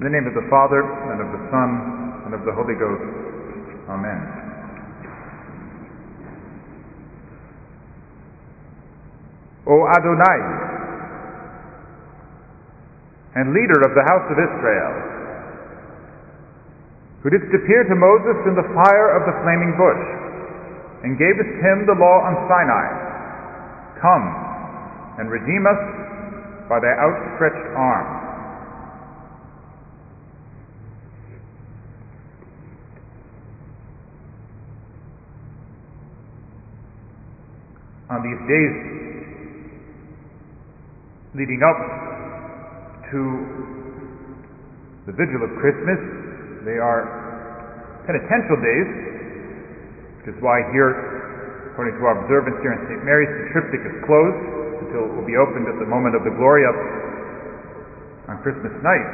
In the name of the Father, and of the Son, and of the Holy Ghost. Amen. O Adonai, and leader of the house of Israel, who didst appear to Moses in the fire of the flaming bush, and gavest him the law on Sinai, come and redeem us by thy outstretched arm. On these days leading up to the vigil of Christmas, they are penitential days, which is why here, according to our observance here in St. Mary's, the triptych is closed until it will be opened at the moment of the Gloria on Christmas night.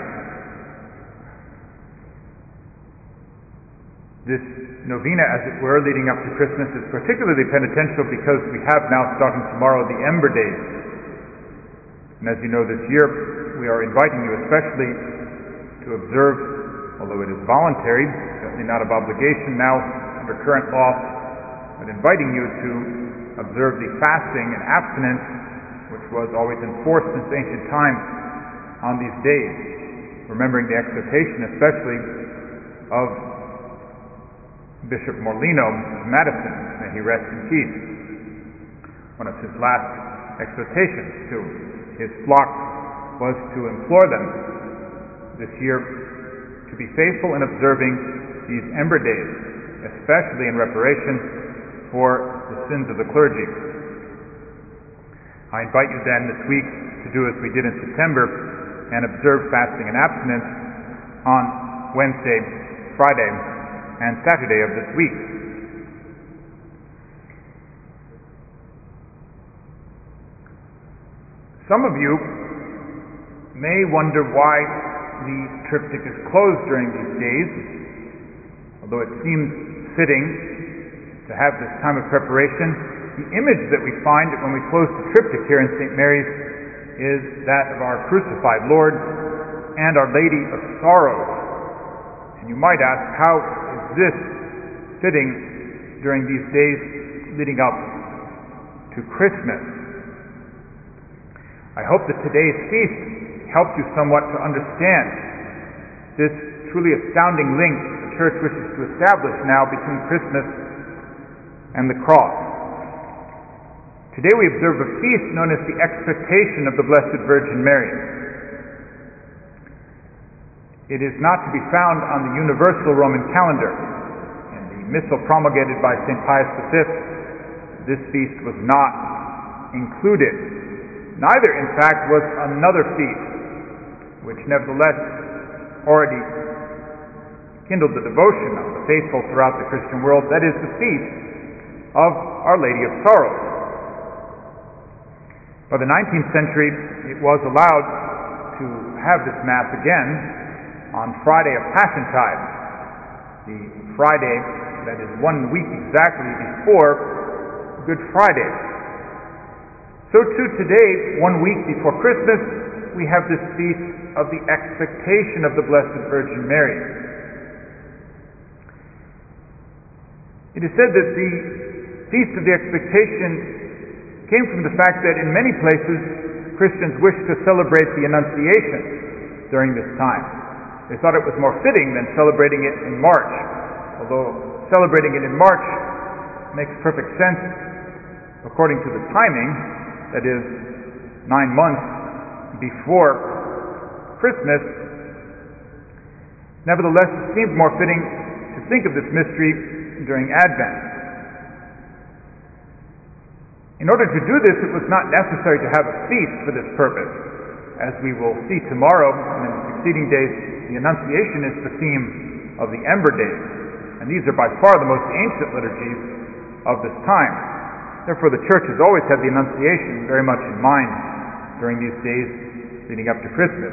This novena, as it were, leading up to Christmas is particularly penitential because we have now, starting tomorrow, the Ember Days. And as you know, this year we are inviting you especially to observe, although it is voluntary, certainly not of obligation now under current law, but inviting you to observe the fasting and abstinence which was always enforced since ancient times on these days, remembering the exhortation especially of Bishop Morlino of Madison, may he rest in peace. One of his last exhortations to his flock was to implore them this year to be faithful in observing these Ember Days, especially in reparation for the sins of the clergy. I invite you then this week to do as we did in September and observe fasting and abstinence on Wednesday, Friday, and Saturday of this week. Some of you may wonder why the triptych is closed during these days, although it seems fitting to have this time of preparation. The image that we find when we close the triptych here in St. Mary's is that of our crucified Lord and Our Lady of Sorrows. And you might ask, how is this fitting during these days leading up to Christmas? I hope that today's feast helps you somewhat to understand this truly astounding link the Church wishes to establish now between Christmas and the cross. Today we observe a feast known as the Expectation of the Blessed Virgin Mary. It is not to be found on the universal Roman calendar. In the missal promulgated by St. Pius V, this feast was not included. Neither, in fact, was another feast, which nevertheless already kindled the devotion of the faithful throughout the Christian world. That is the feast of Our Lady of Sorrows. By the 19th century, it was allowed to have this Mass again on Friday of Passiontide, the Friday that is 1 week exactly before Good Friday. So too today, 1 week before Christmas, we have this feast of the Expectation of the Blessed Virgin Mary. It is said that the Feast of the Expectation came from the fact that in many places Christians wished to celebrate the Annunciation during this time. They thought it was more fitting than celebrating it in March, although celebrating it in March makes perfect sense according to the timing, that is 9 months before Christmas. Nevertheless, it seemed more fitting to think of this mystery during Advent. In order to do this, it was not necessary to have a feast for this purpose. As we will see tomorrow and in the succeeding days, the Annunciation is the theme of the Ember Days, and these are by far the most ancient liturgies of this time. Therefore, the Church has always had the Annunciation very much in mind during these days leading up to Christmas.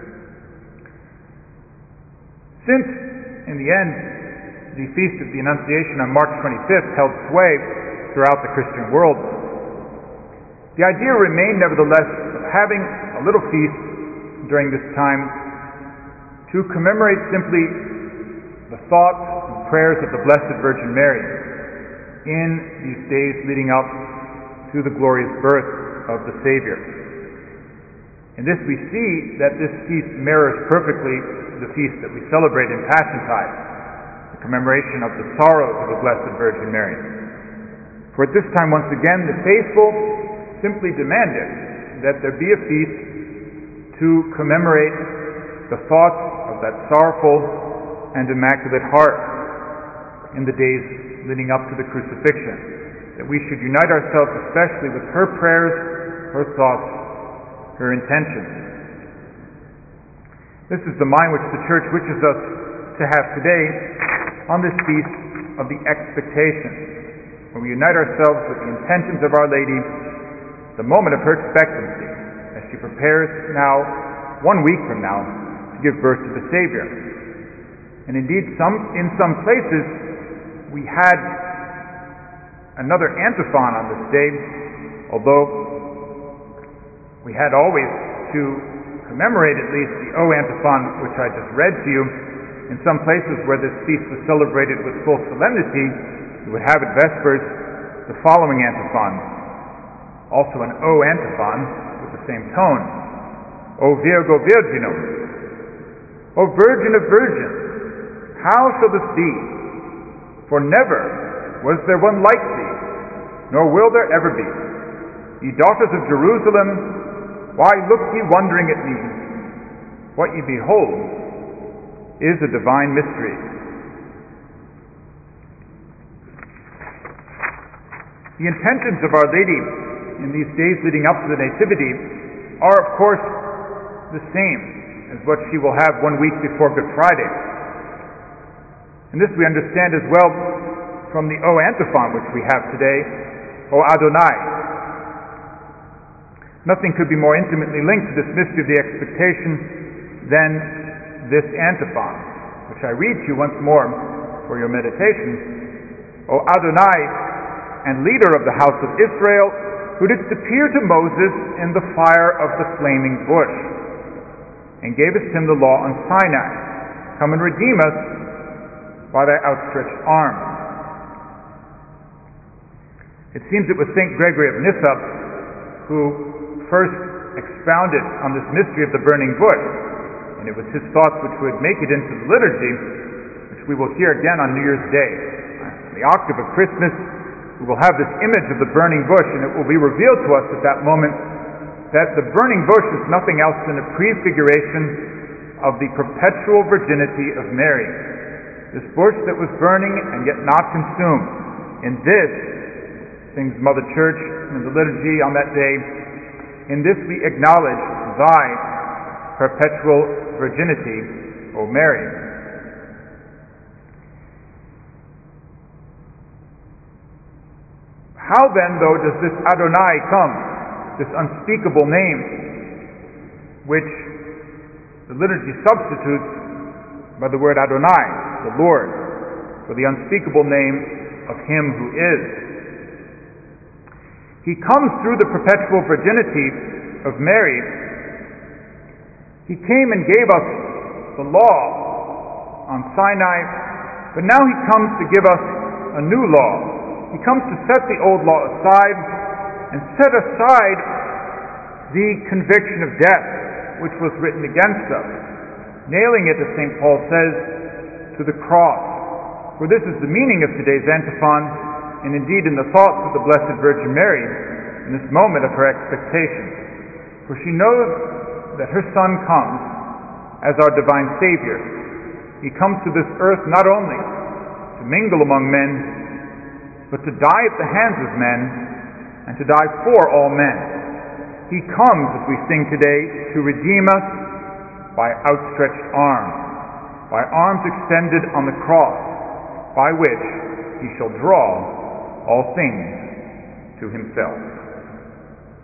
Since, in the end, the Feast of the Annunciation on March 25th held sway throughout the Christian world, the idea remained, nevertheless, of having a little feast during this time to commemorate simply the thoughts and prayers of the Blessed Virgin Mary in these days leading up to the glorious birth of the Savior. In this we see that this feast mirrors perfectly the feast that we celebrate in Passiontide, the commemoration of the sorrows of the Blessed Virgin Mary. For at this time, once again, the faithful simply demanded that there be a feast to commemorate the thoughts of that sorrowful and immaculate heart in the days leading up to the crucifixion, that we should unite ourselves especially with her prayers, her thoughts, her intentions. This is the mind which the Church wishes us to have today on this feast of the expectation, when we unite ourselves with the intentions of Our Lady, the moment of her expectancy, as she prepares now, 1 week from now, to give birth to the Savior. And indeed, in some places, we had another antiphon on this day, although we had always to commemorate at least the O antiphon, which I just read to you. In some places where this feast was celebrated with full solemnity, we would have at Vespers the following antiphon, also an O antiphon with the same tone. O Virgo Virginum, O Virgin of Virgins, how shall this be? For never was there one like thee, nor will there ever be. Ye daughters of Jerusalem, why look ye wondering at me? What ye behold is a divine mystery. The intentions of Our Lady in these days leading up to the Nativity are, of course, the same as what she will have 1 week before Good Friday. And this we understand as well from the O antiphon which we have today, O Adonai. Nothing could be more intimately linked to this mystery of the expectation than this antiphon, which I read to you once more for your meditation. O Adonai, and leader of the house of Israel, who didst appear to Moses in the fire of the flaming bush, and gavest him the law on Sinai, come and redeem us by thy outstretched arm. It seems it was St. Gregory of Nyssa who first expounded on this mystery of the burning bush, and it was his thoughts which would make it into the liturgy, which we will hear again on New Year's Day. In the octave of Christmas, we will have this image of the burning bush, and it will be revealed to us at that moment that the burning bush is nothing else than a prefiguration of the perpetual virginity of Mary. This bush that was burning and yet not consumed. In this, sings Mother Church in the liturgy on that day, in this we acknowledge thy perpetual virginity, O Mary. How then, though, does this Adonai come, this unspeakable name, which the liturgy substitutes by the word Adonai, the Lord, for the unspeakable name of Him who is? He comes through the perpetual virginity of Mary. He came and gave us the law on Sinai, but now He comes to give us a new law. He comes to set the old law aside and set aside the conviction of death which was written against us, nailing it, as St. Paul says, to the cross. For this is the meaning of today's antiphon, and indeed in the thoughts of the Blessed Virgin Mary in this moment of her expectation. For she knows that her Son comes as our divine Savior. He comes to this earth not only to mingle among men, but to die at the hands of men and to die for all men. He comes, as we sing today, to redeem us by outstretched arms, by arms extended on the cross, by which He shall draw all things to Himself.